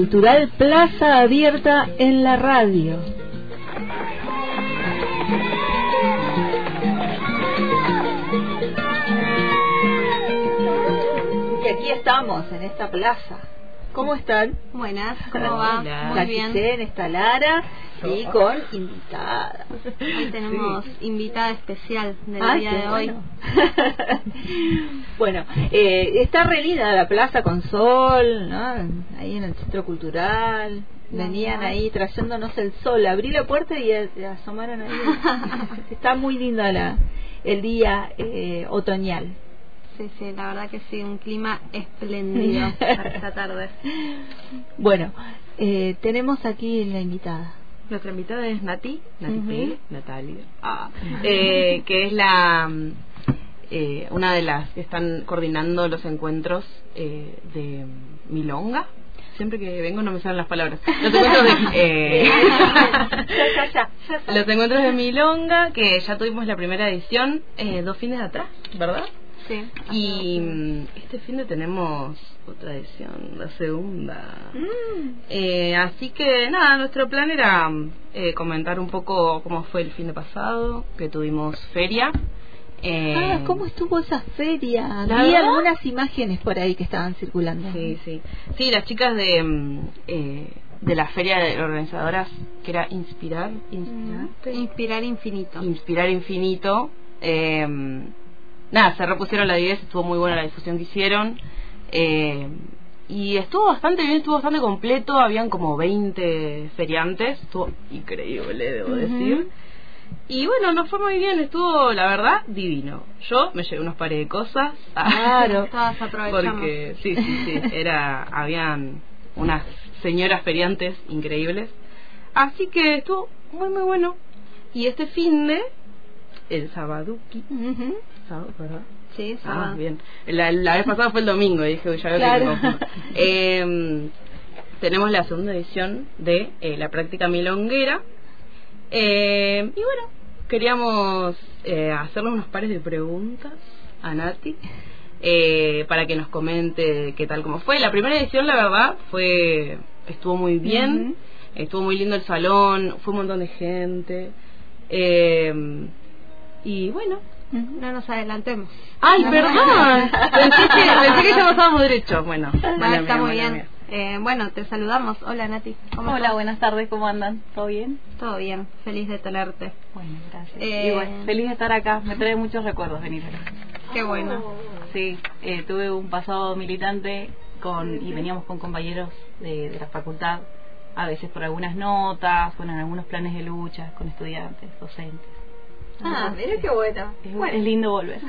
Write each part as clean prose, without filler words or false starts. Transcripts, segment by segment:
Cultural Plaza Abierta en la radio. Y aquí estamos, en esta plaza. ¿Cómo están? Buenas, ¿cómo va? Hola. Muy bien. Giselle, está Lara y con invitada. Hoy tenemos invitada especial del día de hoy. Bueno, está re linda la plaza con sol, ¿no? Ahí en el centro cultural. Venían ahí trayéndonos el sol. Abrí la puerta y asomaron ahí. Está muy linda el día otoñal. Sí, sí, la verdad que sí, un clima espléndido para esta tarde. Bueno, tenemos aquí la invitada. Nuestra invitada es Nati Pérez, Natalia, que es la una de las que están coordinando los encuentros de Milonga. Siempre que vengo no me salen las palabras. Los encuentros de los encuentros de Milonga, que ya tuvimos la primera edición 2 fines atrás, ¿verdad? Sí. Y este fin de tenemos otra edición, la segunda. Así que nada, nuestro plan era comentar un poco cómo fue el fin de pasado, que tuvimos feria. ¿Cómo estuvo esa feria? Vi algunas imágenes por ahí que estaban circulando. Sí, las chicas de la feria de organizadoras, que era Inspirar Infinito. Nada, se repusieron la 10, estuvo muy buena la difusión que hicieron, y estuvo bastante bien, estuvo bastante completo, habían como 20 feriantes, estuvo increíble, debo decir. Y bueno, nos fue muy bien, estuvo, la verdad, divino. Yo me llevé unos pares de cosas. Claro. Todas aprovechamos. Porque sí, habían unas señoras feriantes increíbles. Así que estuvo muy, muy bueno. Y este fin el sabaduki. ¿Sábado, verdad? Sí, sábado. Bien. La vez pasada fue el domingo, dije, ya veo que me confundo. Tenemos la segunda edición de la práctica milonguera. Y bueno, queríamos hacerle unos pares de preguntas a Nati para que nos comente qué tal, cómo fue. La primera edición, la verdad, estuvo muy bien, estuvo muy lindo el salón, fue un montón de gente. Y bueno, no nos adelantemos. ¡Ay, perdón! Pensé que ya pasábamos derecho. Bueno, está muy bien. Bueno, te saludamos. Hola, Nati. Hola, buenas tardes, ¿cómo andan? ¿Todo bien? Todo bien, feliz de tenerte. Bueno, gracias. Y bueno, feliz de estar acá, me trae muchos recuerdos venir acá. Qué bueno. Sí, tuve un pasado militante y veníamos con compañeros de la facultad, a veces por algunas notas, bueno, en algunos planes de lucha, con estudiantes, docentes. Mira qué bueno. Es lindo volver.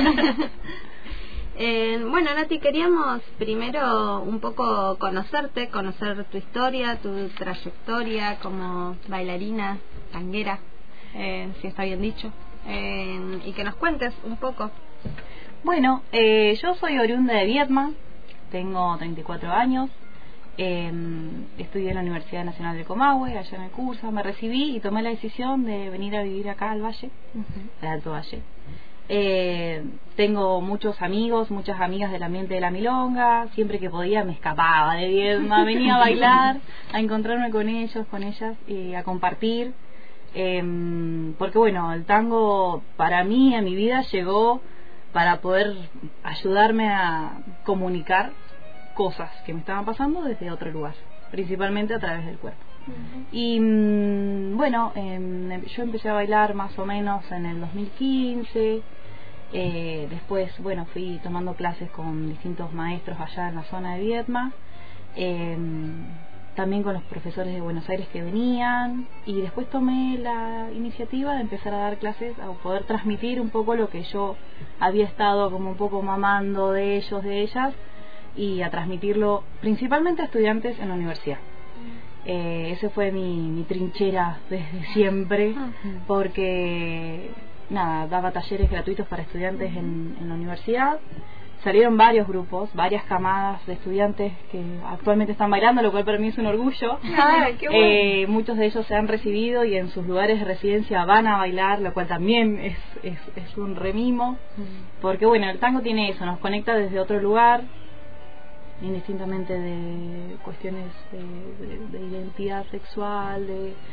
Bueno, Nati, queríamos primero un poco conocer tu historia, tu trayectoria como bailarina, tanguera, si está bien dicho, y que nos cuentes un poco. Bueno, yo soy oriunda de Viedma, tengo 34 años, estudié en la Universidad Nacional del Comahue, allá en el curso, me recibí y tomé la decisión de venir a vivir acá al Valle, al Alto Valle. Tengo muchos amigos, muchas amigas del ambiente de la milonga. Siempre que podía me escapaba de Viedma, venía a bailar, a encontrarme con ellos, con ellas, a compartir, porque bueno, el tango para mí en mi vida llegó para poder ayudarme a comunicar cosas que me estaban pasando desde otro lugar, principalmente a través del cuerpo. Y bueno, yo empecé a bailar más o menos en el 2015. Después, bueno, fui tomando clases con distintos maestros allá en la zona de Viedma, también con los profesores de Buenos Aires que venían, y después tomé la iniciativa de empezar a dar clases, a poder transmitir un poco lo que yo había estado como un poco mamando de ellos, de ellas, y a transmitirlo principalmente a estudiantes en la universidad. Ese fue mi trinchera desde siempre, porque nada, daba talleres gratuitos para estudiantes en la universidad. Salieron varios grupos, varias camadas de estudiantes que actualmente están bailando, lo cual para mí es un orgullo. Qué bueno. Muchos de ellos se han recibido y en sus lugares de residencia van a bailar, lo cual también es un remimo, porque bueno, el tango tiene eso, nos conecta desde otro lugar, indistintamente de cuestiones de identidad sexual,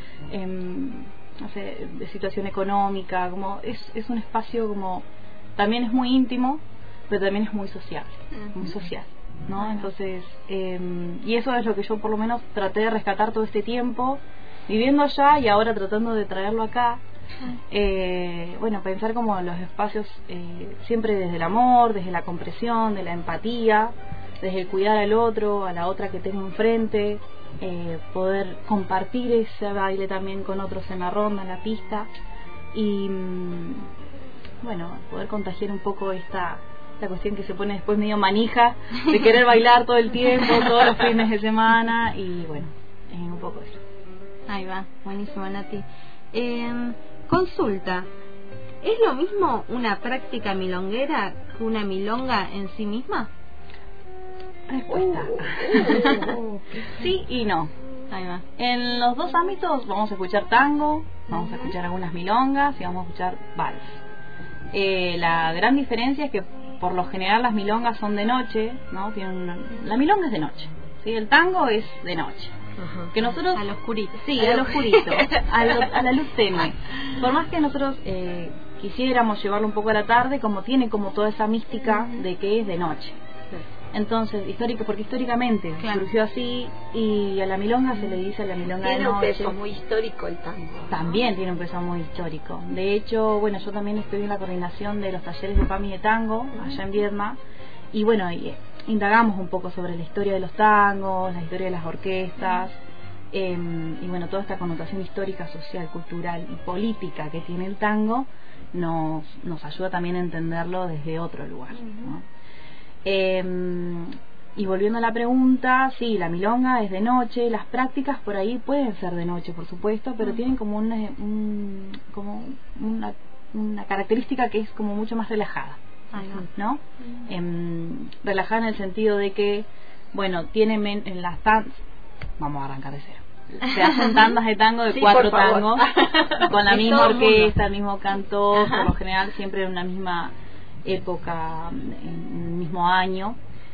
no sé, de situación económica, como es un espacio como también es muy íntimo, pero también es muy social, ¿no? Entonces, y eso es lo que yo por lo menos traté de rescatar todo este tiempo viviendo allá y ahora tratando de traerlo acá. Bueno, pensar como los espacios siempre desde el amor, desde la comprensión, de la empatía, desde el cuidar al otro, a la otra que tengo enfrente, poder compartir ese baile también con otros en la ronda, en la pista, y bueno, poder contagiar un poco esta cuestión que se pone después medio manija de querer bailar todo el tiempo, todos los fines de semana, y bueno, es un poco eso. Ahí va, buenísimo, Nati. Consulta, ¿es lo mismo una práctica milonguera que una milonga en sí misma? Respuesta. Sí y no. Ahí va. En los dos ámbitos vamos a escuchar tango, vamos a escuchar algunas milongas y vamos a escuchar vals. La gran diferencia es que por lo general las milongas son de noche, ¿no? La milonga es de noche, ¿sí? El tango es de noche. Que nosotros al oscurito. Sí, al oscurito, a la luz tenue. Por más que nosotros quisiéramos llevarlo un poco a la tarde, como tiene como toda esa mística de que es de noche. Entonces, porque históricamente surgió así, y a la milonga se le dice a la milonga de noche. Tiene un peso muy histórico el tango, ¿no? También tiene un peso muy histórico. De hecho, bueno, yo también estoy en la coordinación de los talleres de PAMI de tango allá en Viedma, y bueno, indagamos un poco sobre la historia de los tangos, la historia de las orquestas, y bueno, toda esta connotación histórica, social, cultural y política que tiene el tango nos ayuda también a entenderlo desde otro lugar, ¿no? Y volviendo a la pregunta, sí, la milonga es de noche, las prácticas por ahí pueden ser de noche, por supuesto, pero tienen como una característica que es como mucho más relajada, ¿no? Relajada en el sentido de que, bueno, tienen en las tandas, vamos a arrancar de cero, se hacen tandas de tango de 4 tangos con la misma orquesta, el mismo cantor, por lo general siempre en una misma época, en el mismo año,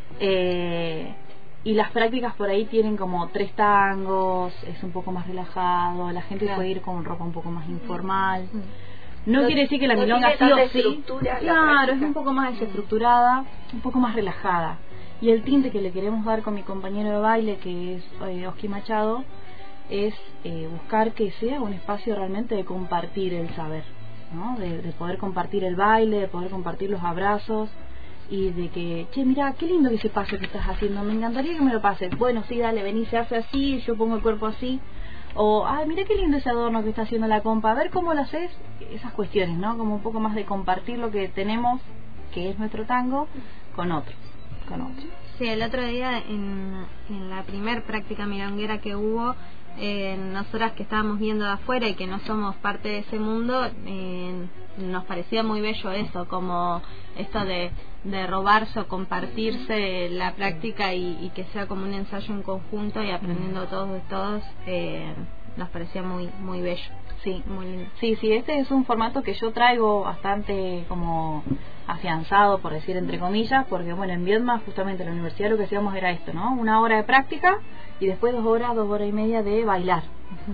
y las prácticas por ahí tienen como 3 tangos, es un poco más relajado, la gente puede ir con ropa un poco más informal. No quiere decir que la milonga sí o sí, claro, es un poco más desestructurada, un poco más relajada. Y el tinte que le queremos dar con mi compañero de baile, que es Oski Machado, es buscar que sea un espacio realmente de compartir el saber, ¿no? De poder compartir el baile, de poder compartir los abrazos, y de que, che, mira, qué lindo que ese paso que estás haciendo, me encantaría que me lo pases. Bueno, sí, dale, vení, se hace así, yo pongo el cuerpo así. O, ay, mira qué lindo ese adorno que está haciendo la compa, a ver cómo lo haces. Esas cuestiones, ¿no? Como un poco más de compartir lo que tenemos, que es nuestro tango, con otros. Sí, el otro día en la primer práctica milonguera que hubo, nosotras que estábamos viendo de afuera y que no somos parte de ese mundo, nos parecía muy bello eso, como esto de robarse o compartirse la práctica y que sea como un ensayo en conjunto y aprendiendo todos de todos, nos parecía muy muy bello. Sí, muy lindo. Sí, este es un formato que yo traigo bastante como afianzado, por decir entre comillas, porque bueno, en Viedma justamente en la universidad lo que hacíamos era esto, ¿no? 1 hora de práctica y después 2 horas y media de bailar.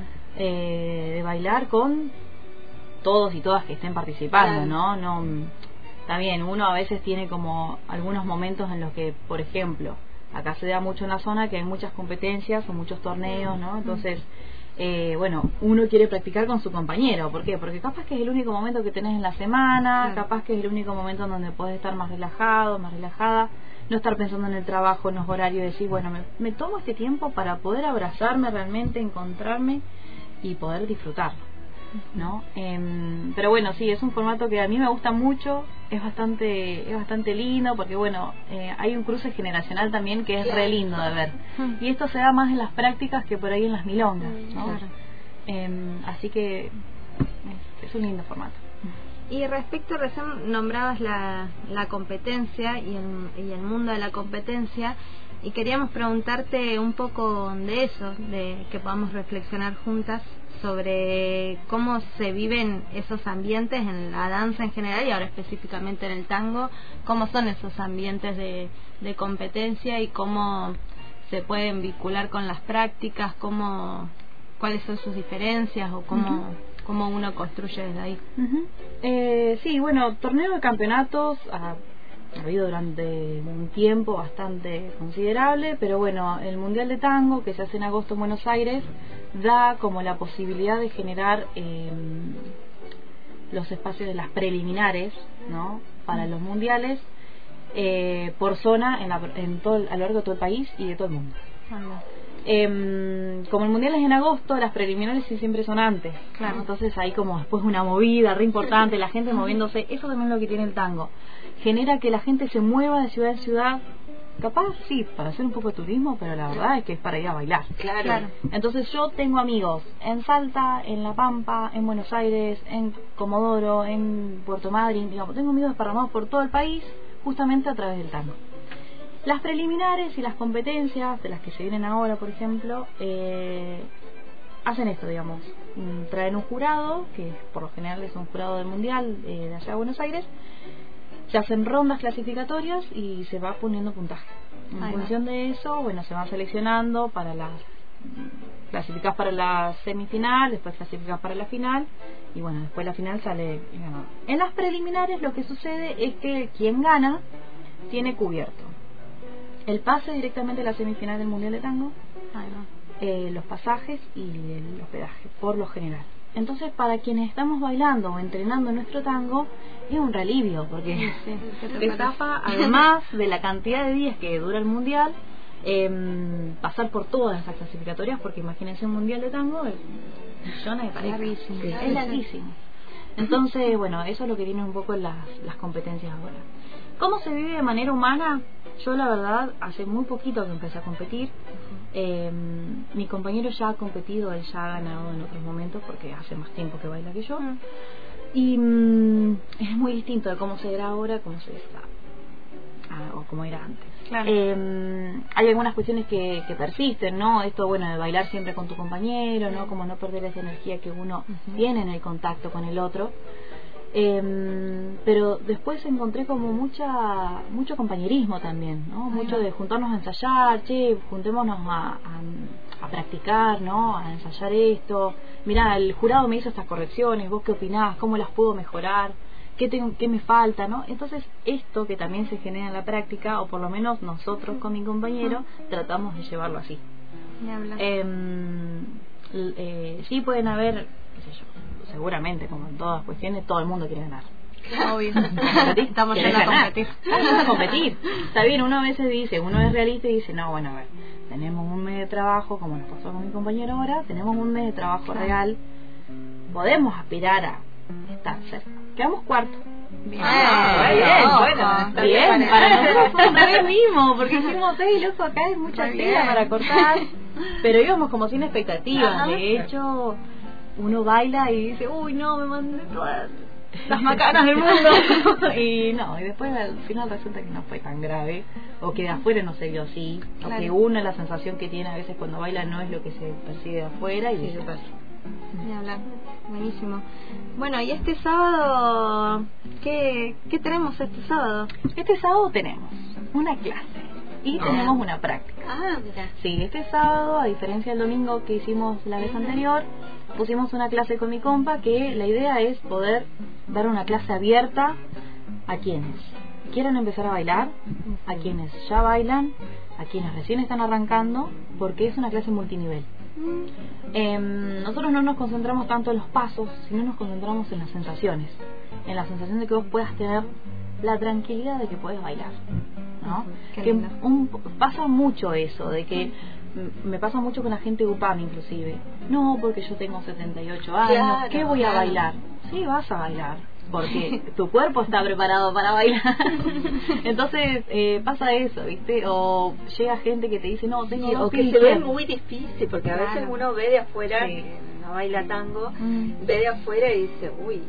De bailar con todos y todas que estén participando, ¿no? Está bien, uno a veces tiene como algunos momentos en los que, por ejemplo, acá se da mucho en la zona que hay muchas competencias o muchos torneos, ¿no? Entonces, bueno, uno quiere practicar con su compañero. ¿Por qué? Porque capaz que es el único momento que tenés en la semana, capaz que es el único momento en donde podés estar más relajado, más relajada, no estar pensando en el trabajo, en los horarios, y decir, bueno, me tomo este tiempo para poder abrazarme realmente, encontrarme y poder disfrutarlo, ¿no? Pero bueno, sí, es un formato que a mí me gusta mucho, es bastante lindo, porque bueno, hay un cruce generacional también que es re lindo de ver, y esto se da más en las prácticas que por ahí en las milongas, ¿no? Así que es un lindo formato. Y respecto, recién nombrabas la competencia y el mundo de la competencia, Y queríamos preguntarte un poco de eso, de que podamos reflexionar juntas sobre cómo se viven esos ambientes en la danza en general y ahora específicamente en el tango, cómo son esos ambientes de competencia y cómo se pueden vincular con las prácticas, cuáles son sus diferencias o cómo uno construye desde ahí. Sí, bueno, torneo de campeonatos ha habido durante un tiempo bastante considerable, pero bueno, el Mundial de Tango, que se hace en agosto en Buenos Aires, da como la posibilidad de generar los espacios de las preliminares, ¿no?, para los mundiales por zona a lo largo de todo el país y de todo el mundo. Como el mundial es en agosto, las preliminares sí siempre son antes, claro. Entonces hay como después una movida re importante, la gente moviéndose. Eso también es lo que tiene el tango, genera que la gente se mueva de ciudad en ciudad, capaz sí, para hacer un poco de turismo, pero la verdad es que es para ir a bailar. Claro. Entonces yo tengo amigos en Salta, en La Pampa, en Buenos Aires, en Comodoro, en Puerto Madryn, digamos, tengo amigos desparramados por todo el país, justamente a través del tango. Las preliminares y las competencias de las que se vienen ahora, por ejemplo, hacen esto, digamos, traen un jurado, que por lo general es un jurado del mundial de allá de Buenos Aires, se hacen rondas clasificatorias y se va poniendo puntaje. En función de eso, bueno, se van seleccionando para clasificadas para la semifinal, después clasificadas para la final, y bueno, después la final sale ganador. En las preliminares lo que sucede es que quien gana tiene cubierto el pase directamente a la semifinal del Mundial de Tango, los pasajes y el hospedaje, por lo general. Entonces, para quienes estamos bailando o entrenando nuestro tango, es un realivio, porque te zapa, además de la cantidad de días que dura el Mundial, pasar por todas esas clasificatorias, porque imagínense un Mundial de Tango, millones de parejas, es larguísimo. Entonces, bueno, eso es lo que tienen un poco las competencias ahora. ¿Cómo se vive de manera humana? Yo la verdad hace muy poquito que empecé a competir. Mi compañero ya ha competido, él ya ha ganado en otros momentos porque hace más tiempo que baila que yo. Y es muy distinto de cómo se era ahora, cómo se está o cómo era antes. Claro. Hay algunas cuestiones que persisten, ¿no? Esto, bueno, de bailar siempre con tu compañero, ¿no? Como no perder esa energía que uno tiene en el contacto con el otro. Pero después encontré como mucho compañerismo también, ¿no? Mucho de juntarnos a ensayar, juntémonos a practicar, ¿no? A ensayar esto. Mirá, el jurado me hizo estas correcciones, ¿vos qué opinás? ¿Cómo las puedo mejorar? ¿Qué me falta, no? Entonces esto que también se genera en la práctica, o por lo menos nosotros con mi compañero tratamos de llevarlo así. Sí pueden haber, qué sé yo, seguramente, como en todas cuestiones, todo el mundo quiere ganar. Obvio. Estamos yendo a competir. Está bien, uno a veces dice, uno es realista y dice, no, bueno, a ver, tenemos un mes de trabajo, como nos pasó con mi compañero ahora, tenemos un mes de trabajo real, podemos aspirar a estar cerca. Quedamos cuarto. Bien, bien, para nosotros fue un revés mismo, porque dijimos, loco, acá hay mucha tela para cortar, pero íbamos como sin expectativas. De hecho, uno baila y dice, uy, no, me mandé todas las macanas del mundo. y después al final resulta que no fue tan grave, o que de afuera no se vio así, o que uno la sensación que tiene a veces cuando baila no es lo que se percibe de afuera, y eso pasa. Ni hablar. Buenísimo. Bueno, y este sábado, ¿qué tenemos este sábado? Este sábado tenemos una clase y tenemos una práctica. Mira. Sí, este sábado, a diferencia del domingo que hicimos la vez anterior, pusimos una clase con mi compa, que la idea es poder dar una clase abierta a quienes quieran empezar a bailar, a quienes ya bailan, a quienes recién están arrancando, porque es una clase multinivel. Nosotros no nos concentramos tanto en los pasos, sino nos concentramos en las sensaciones, en la sensación de que vos puedas tener la tranquilidad de que puedes bailar, ¿no? Que pasa mucho eso, de que me pasa mucho con la gente UPAM inclusive. No, porque yo tengo 78 años, claro, ¿qué voy a bailar? Sí, vas a bailar, porque tu cuerpo está preparado para bailar. Entonces pasa eso, ¿viste? O llega gente que te dice, no, tengo o que se ve muy difícil, porque a veces uno ve de afuera, no baila tango, ve de afuera y dice, uy,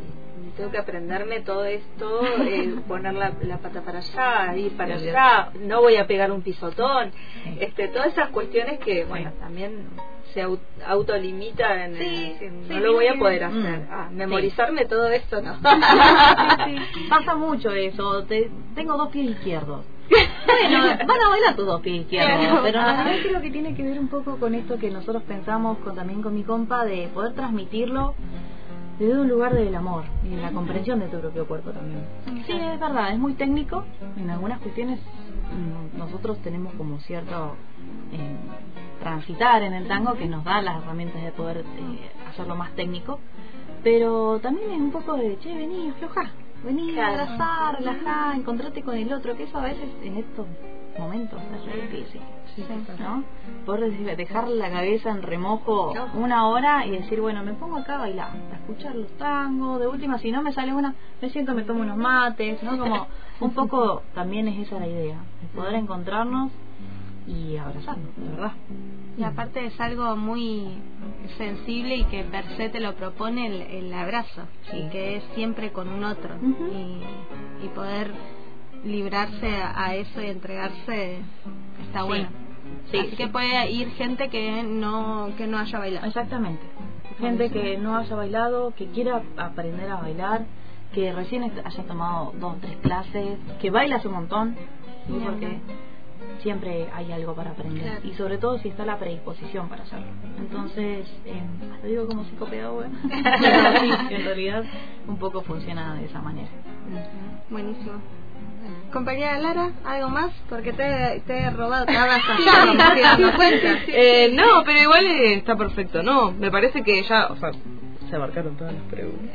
tengo que aprenderme todo esto, poner la pata para allá, ir para allá, no voy a pegar un pisotón, todas esas cuestiones que, bueno, también se autolimitan, no lo voy a poder hacer. Memorizarme todo esto, no. Pasa mucho eso, tengo 2 pies izquierdos. Bueno, van a bailar tus 2 pies izquierdos, pero en realidad creo que tiene que ver un poco con esto que nosotros pensamos también con mi compa, de poder transmitirlo desde un lugar del amor y de la comprensión de tu propio cuerpo también. Sí, es verdad, es muy técnico. En algunas cuestiones nosotros tenemos como cierto transitar en el tango que nos da las herramientas de poder hacerlo más técnico, pero también es un poco de, che, vení, aflojá, vení, abrazar, relajá, encontrate con el otro, que eso a veces en estos momentos es re difícil, ¿no? Poder dejar la cabeza en remojo 1 hora y decir, bueno, me pongo acá a bailar, a escuchar los tangos, de última, si no me sale una, me siento, me tomo unos mates, ¿no? Como un poco también es esa la idea, de poder encontrarnos y abrazarnos, de verdad. Y aparte es algo muy sensible y que per se te lo propone el abrazo, y que es siempre con un otro, y poder librarse a eso y entregarse está bueno. Así que puede ir gente que no haya bailado. Exactamente, gente que no haya bailado, que quiera aprender a bailar, que recién haya tomado 2 o 3 clases, que baila hace un montón, ¿sí? Porque siempre hay algo para aprender, y sobre todo si está la predisposición para hacerlo. Entonces, lo digo como psicopedagoga, sí, en realidad un poco funciona de esa manera. Buenísimo. Compañera Lara, ¿algo más? Porque te he robado, te hagas allá, como estoy dando cuenta. No, pero igual está perfecto, ¿no? Me parece que ya, o sea, se abarcaron todas las preguntas.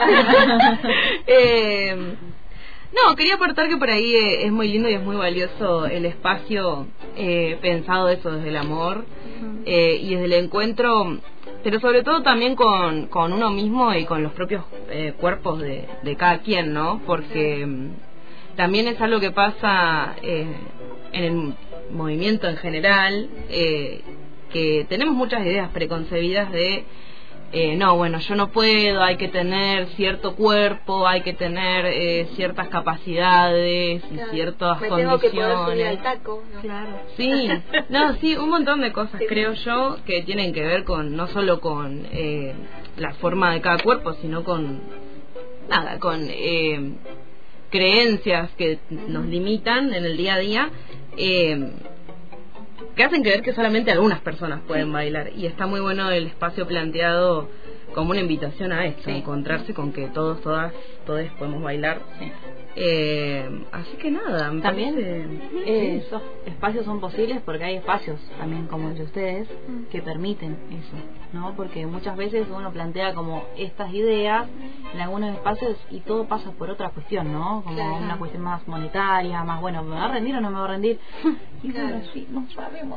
No, quería aportar que por ahí es muy lindo y es muy valioso el espacio pensado eso desde el amor y desde el encuentro, pero sobre todo también con uno mismo y con los propios cuerpos de cada quien, ¿no? Porque también es algo que pasa en el movimiento en general, que tenemos muchas ideas preconcebidas de no, bueno, yo no puedo, hay que tener cierto cuerpo, hay que tener ciertas capacidades y ciertas me condiciones. Tengo que poder subir al taco, ¿no? Claro. Sí, no, sí, un montón de cosas creo yo que tienen que ver con no solo con la forma de cada cuerpo, sino con creencias que nos limitan en el día a día. Que hacen creer que solamente algunas personas pueden bailar, y está muy bueno el espacio planteado como una invitación a esto, encontrarse con que todos, todas, todos podemos bailar. Así que nada, también parece... esos espacios son posibles porque hay espacios también como el de ustedes que permiten eso, ¿no? Porque muchas veces uno plantea como estas ideas en algunos espacios y todo pasa por otra cuestión, ¿no? Como una cuestión más monetaria, más, bueno, ¿me va a rendir o no me va a rendir? Y bueno, sí, no sabemos.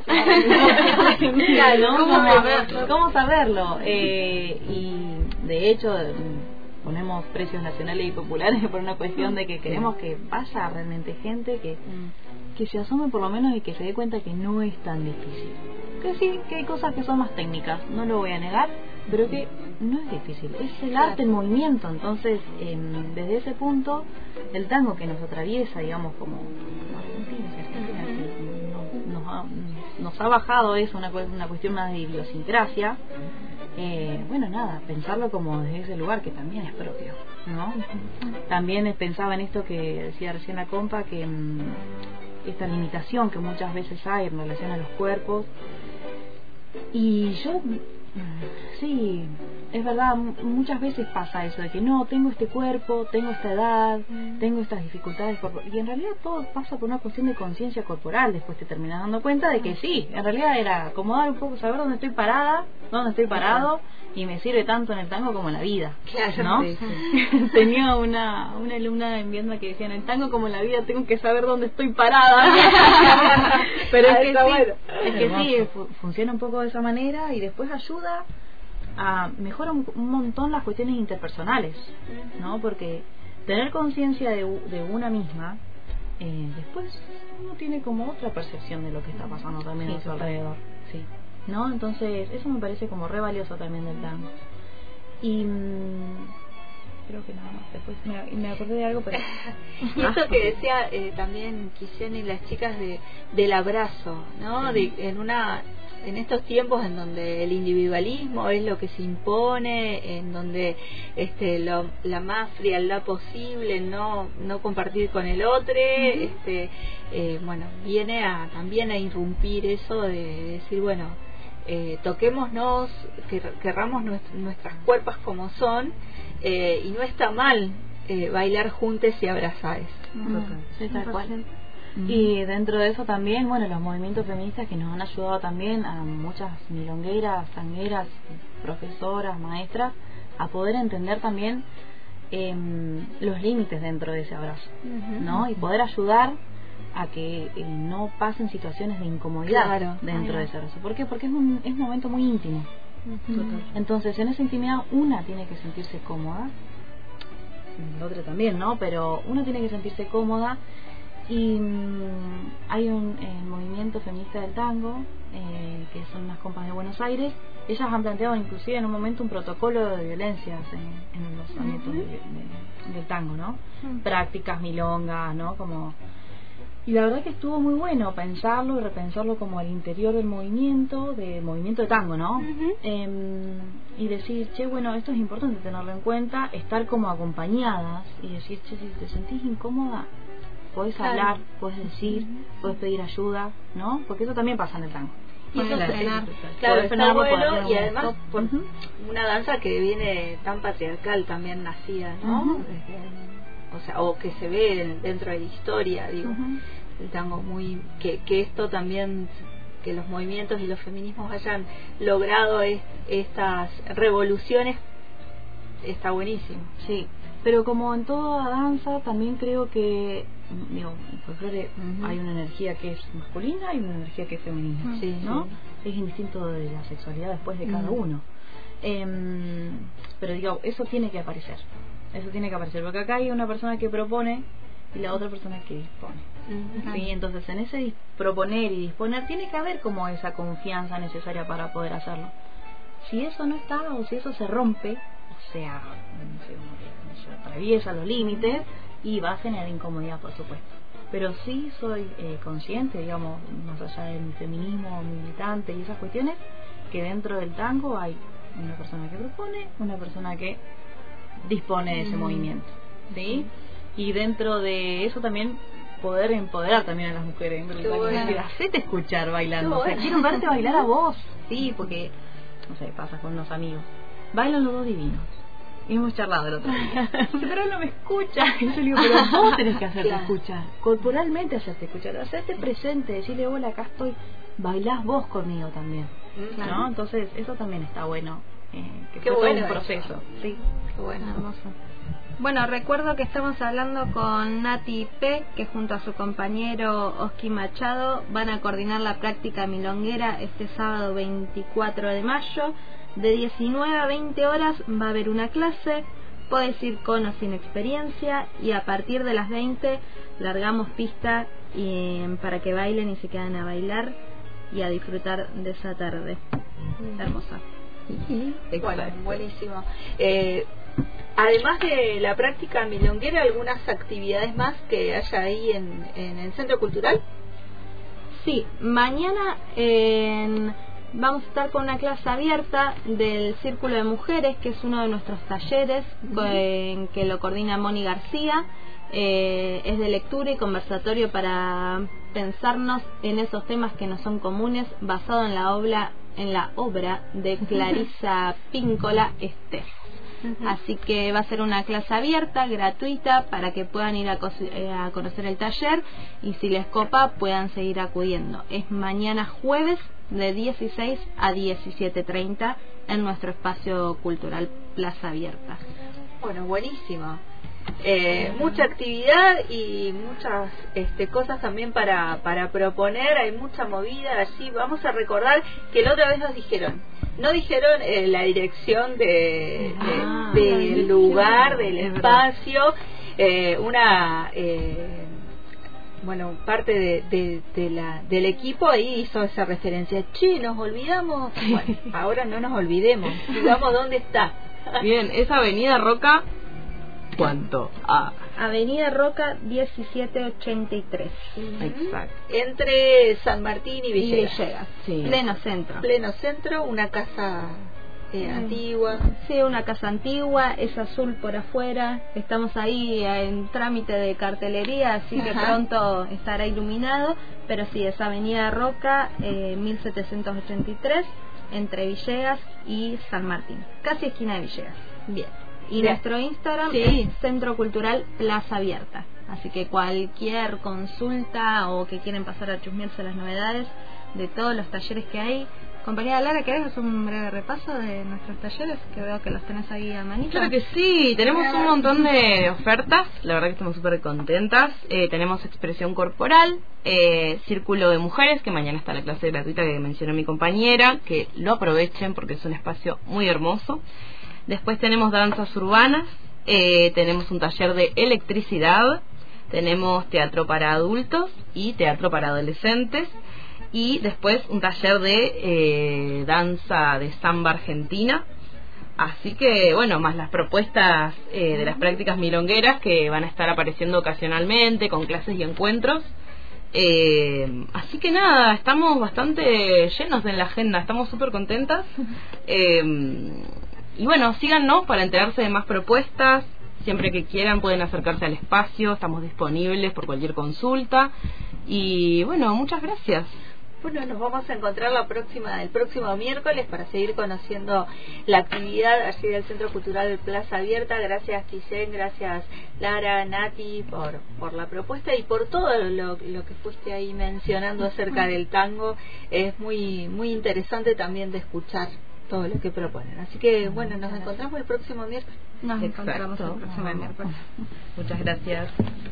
¿Cómo saberlo? Y de hecho ponemos precios nacionales y populares por una cuestión de que queremos que vaya realmente gente que se asome por lo menos y que se dé cuenta que no es tan difícil. Que sí, que hay cosas que son más técnicas, no lo voy a negar, pero que no es difícil, es el arte en movimiento. Entonces, desde ese punto, el tango que nos atraviesa, digamos, como Argentina, nos ha bajado eso, una cuestión más de idiosincrasia. Bueno, nada, pensarlo como desde ese lugar que también es propio, ¿no? También pensaba en esto que decía recién la compa, que esta limitación que muchas veces hay en relación a los cuerpos, y yo sí, es verdad, muchas veces pasa eso de que no, tengo este cuerpo, tengo esta edad, tengo estas dificultades y en realidad todo pasa por una cuestión de conciencia corporal. Después te terminas dando cuenta de que sí, en realidad era acomodar un poco, saber dónde estoy parada, dónde estoy parado, y me sirve tanto en el tango como en la vida, ¿no? Sí. Tenía una alumna en Viedma que decía, en el tango como en la vida tengo que saber dónde estoy parada. Pero es que sí, funciona un poco de esa manera, y después ayuda a mejorar un montón las cuestiones interpersonales, ¿no? Porque tener conciencia de una misma, después uno tiene como otra percepción de lo que está pasando también a su alrededor, ¿no? Entonces eso me parece como re valioso también del tango. Y creo que nada más. Después me acordé de algo, pero... Y esto que decía también Quillén y las chicas del abrazo, ¿no? Sí. En estos tiempos en donde el individualismo es lo que se impone, en donde la más frialdad posible, no compartir con el otro, bueno, viene también a irrumpir eso de decir, bueno, toquémonos, querramos nuestras cuerpos como son, y no está mal bailar juntos y abrazar. Sí, tal cual. Y dentro de eso también, bueno, los movimientos feministas que nos han ayudado también a muchas milongueras, tangueras, profesoras, maestras, a poder entender también los límites dentro de ese abrazo, ¿no? Y poder ayudar a que no pasen situaciones de incomodidad dentro de ese abrazo. ¿Por qué? Porque es un momento muy íntimo. Entonces, en esa intimidad una tiene que sentirse cómoda, la otra también, ¿no? Pero una tiene que sentirse cómoda. Y hay un movimiento feminista del tango, que son unas compas de Buenos Aires. Ellas han planteado inclusive en un momento un protocolo de violencias en los ámbitos del tango, ¿no? Prácticas, milongas, ¿no? Y la verdad que estuvo muy bueno pensarlo y repensarlo como al interior del movimiento de tango, ¿no? Y decir, che, bueno, esto es importante tenerlo en cuenta, estar como acompañadas y decir, che, si te sentís incómoda, podés hablar, podés decir, podés pedir ayuda, ¿no? Porque eso también pasa en el tango. Y eso está bueno, y además por una danza que viene tan patriarcal también nacida, ¿no? O que se ve dentro de la historia, digo, el tango que esto también, que los movimientos y los feminismos hayan logrado estas revoluciones, está buenísimo. Sí. Pero como en toda danza, también creo que, digo, en folclore hay una energía que es masculina y una energía que es femenina, ¿no? Sí. Es indistinto de la sexualidad después de cada uno. Pero digo, eso tiene que aparecer, porque acá hay una persona que propone y la otra persona que dispone. ¿Sí? Entonces, en ese proponer y disponer tiene que haber como esa confianza necesaria para poder hacerlo. Si eso no está, o si eso se rompe, o sea, se atraviesa los límites y va a generar incomodidad, por supuesto. Pero sí soy consciente, digamos, más allá del feminismo militante y esas cuestiones, que dentro del tango hay una persona que propone, una persona que dispone de ese movimiento, ¿sí? Y dentro de eso también poder empoderar también a las mujeres, decir, hacete escuchar bailando, o sea, quiero verte bailar a vos, sí, porque no sé, pasa con unos amigos, bailan los dos divinos. Y hemos charlado el otro día. Pero él no me escucha. Y yo le digo, pero vos tenés que hacerte escuchar. Corporalmente hacerte escuchar. Hacerte presente. Decirle, hola, acá estoy. Bailás vos conmigo también. ¿No? Entonces, eso también está bueno. Que fue todo un proceso. Sí. Qué bueno. Hermoso. Bueno, recuerdo que estamos hablando con Nati P, que junto a su compañero Oski Machado van a coordinar la práctica milonguera este sábado 24 de mayo. De 19 a 20 horas va a haber una clase, puedes ir con o sin experiencia, y a partir de las 20 largamos pista para que bailen y se queden a bailar y a disfrutar de esa tarde hermosa. Bueno, buenísimo. Además de la práctica milonguera, ¿algunas actividades más que haya ahí en el Centro Cultural? Sí, mañana vamos a estar con una clase abierta del Círculo de Mujeres, que es uno de nuestros talleres, que lo coordina Moni García. Es de lectura y conversatorio para pensarnos en esos temas que nos son comunes, basado en la obra de Clarisa Píncola Estés. Así que va a ser una clase abierta, gratuita, para que puedan ir a conocer el taller, y si les copa puedan seguir acudiendo. Es mañana jueves de 16 a 17:30 en nuestro espacio cultural Plaza Abierta. Bueno, buenísimo. Mucha actividad y muchas cosas también para proponer. Hay mucha movida allí. Vamos a recordar que la otra vez no dijeron la dirección del lugar, del espacio. Parte del equipo ahí hizo esa referencia. Che, nos olvidamos. Bueno, ahora no nos olvidemos, digamos dónde está. Bien, esa avenida Roca ¿Cuánto? Avenida Roca 1783. Exacto. Entre San Martín y Villegas. Sí. Pleno centro. Pleno centro, una casa antigua. Sí, una casa antigua, es azul por afuera. Estamos ahí en trámite de cartelería, así que pronto estará iluminado. Pero sí, es Avenida Roca 1783, entre Villegas y San Martín. Casi esquina de Villegas. Bien. Y nuestro Instagram es Centro Cultural Plaza Abierta. Así que cualquier consulta o que quieren pasar a chusmearse las novedades de todos los talleres que hay. Compañera Lara, ¿querés hacer un breve repaso de nuestros talleres? Que veo que los tenés ahí a manito. Claro que sí, tenemos un montón de ofertas, la verdad que estamos súper contentas. Tenemos expresión corporal, círculo de mujeres, que mañana está la clase gratuita que mencionó mi compañera, que lo aprovechen porque es un espacio muy hermoso. Después tenemos danzas urbanas, tenemos un taller de electricidad, tenemos teatro para adultos y teatro para adolescentes. Y después un taller de danza de samba argentina. Así que, bueno, más las propuestas de las prácticas milongueras que van a estar apareciendo ocasionalmente con clases y encuentros. Así que nada, estamos bastante llenos en la agenda, estamos súper contentas. Y bueno, síganos para enterarse de más propuestas. Siempre que quieran pueden acercarse al espacio, estamos disponibles por cualquier consulta. Y bueno, muchas gracias. Bueno, nos vamos a encontrar el próximo miércoles para seguir conociendo la actividad allí del Centro Cultural de Plaza Abierta. Gracias, Guillén, gracias, Lara, Nati, por la propuesta y por todo lo que fuiste ahí mencionando acerca del tango. Es muy, muy interesante también de escuchar todo lo que proponen. Así que, bueno, nos encontramos el próximo miércoles. Nos encontramos el próximo miércoles. Muchas gracias.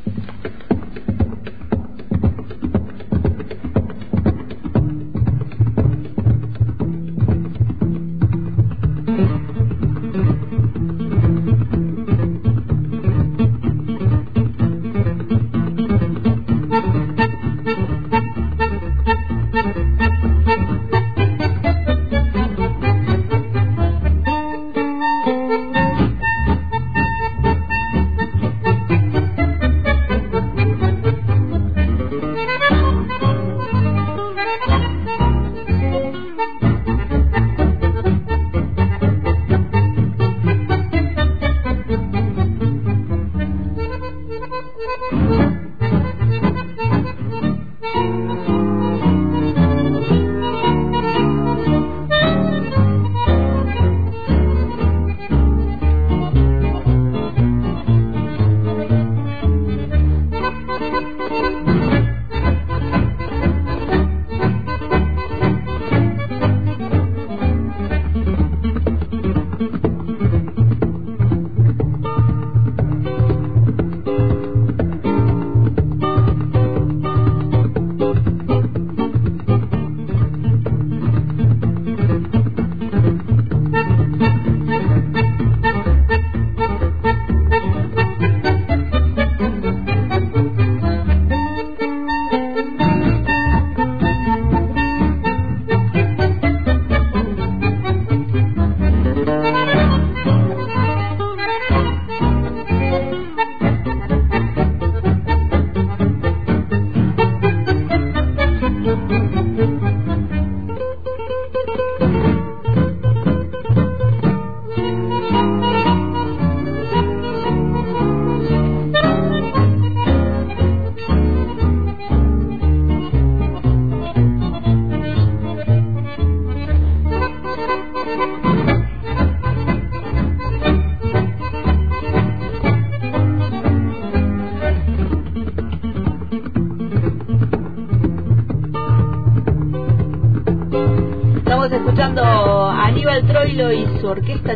Escuchando a Aníbal Troilo y su orquesta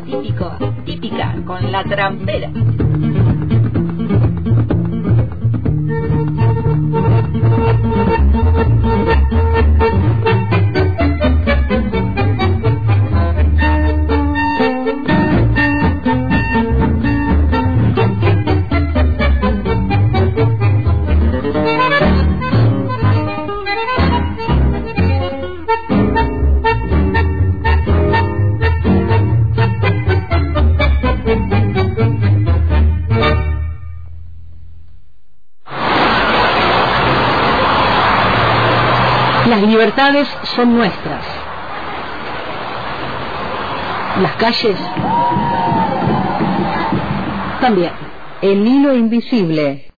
típica con La Trampera. Las libertades son nuestras. Las calles también. El hilo invisible.